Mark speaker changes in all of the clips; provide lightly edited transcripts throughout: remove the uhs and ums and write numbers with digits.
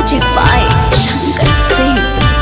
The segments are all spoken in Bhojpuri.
Speaker 1: Music by Shankar Singh.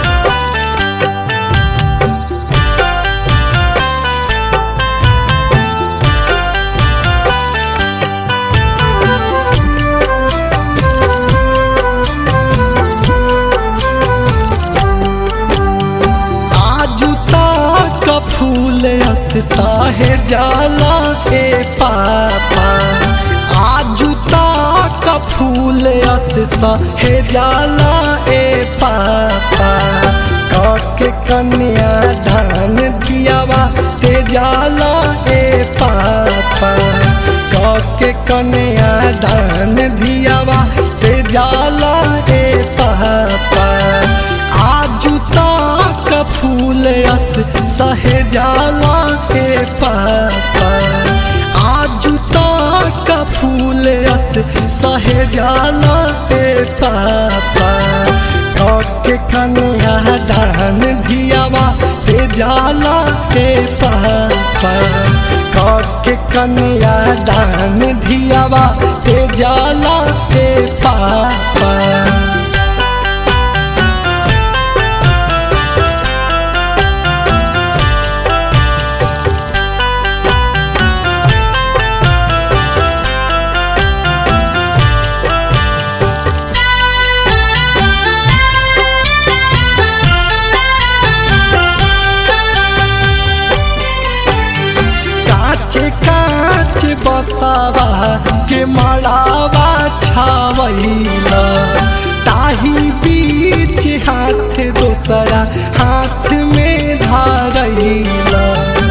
Speaker 2: फूल अस साहे जाला ए पापा आजुता का फूल अस साहे जाला ए पापा काके कन्या दान दियावा ते जाला ए पापा काके कन्या दान दियावा ते जाला ए पापा आजुता का फूल अस सहे जाला के पापा आजुता का फूल अस सहे जाला के पापा काके कन्या दान दियावा ते जाला के पापा काके कन्या दान दियावा ते जाला के पापा काच बसावा के मड़ावा छावैला ताही बीच हाथ दोसरा हाथ में धारैला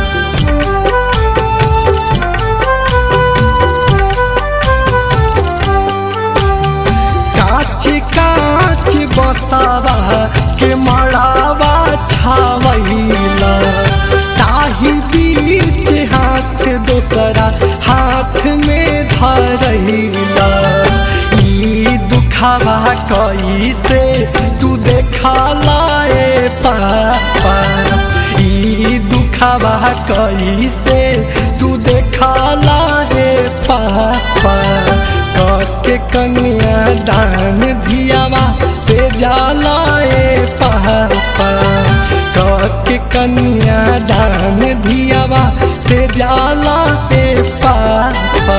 Speaker 2: काच काच बसावा के मड़ावा छावैला ताही बीच हाथ दोसरा हाथ में धरैला ई दुखावा कैसे तू देखला ए पापा ई दुखावा कैसे तू देखला ए पापा काके कन्या दान दियावा ते जाला ए पापा काके कन्या दान दियावा ते जाला ए पापा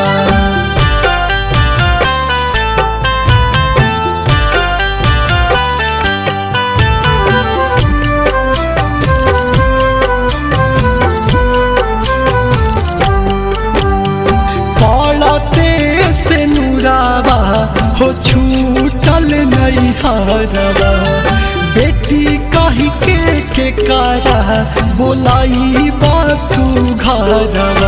Speaker 2: पड़ते से नुरावा हो छूटल नहीं हरवा बेटी कही के कारा बोलाई बातू घरवा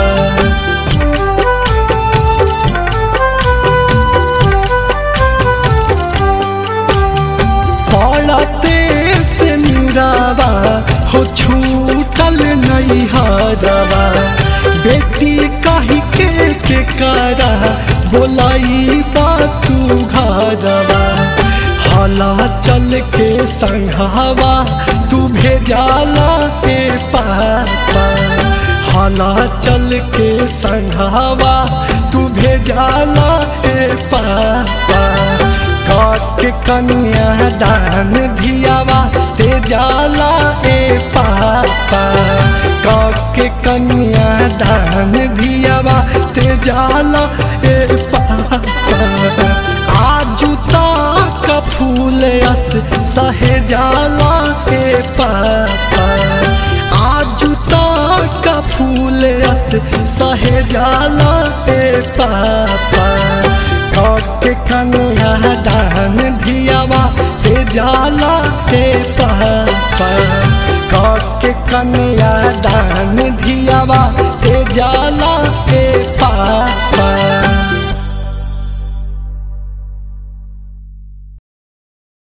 Speaker 2: पड़ते से नुरावा हो छूटल नहीं हरवा बेटी कही के कारा बोलाई बातू घरवा हला चल के संघावा तू भेजाला के पापा हला चल के संघावा तू भेजाला के पापा काके कन्या दान दियावा ते जाला ए पापा काके कन्या दान दियावा ते जाला ए पापा आजुता का फूल अस सहे जाला ए पापा आजुता का फूल अस सहे जाला ए पापा काके कन्या दान दियावा ते जाला ए पापा काके कन्या दान दियावा ते जाला ए पापा।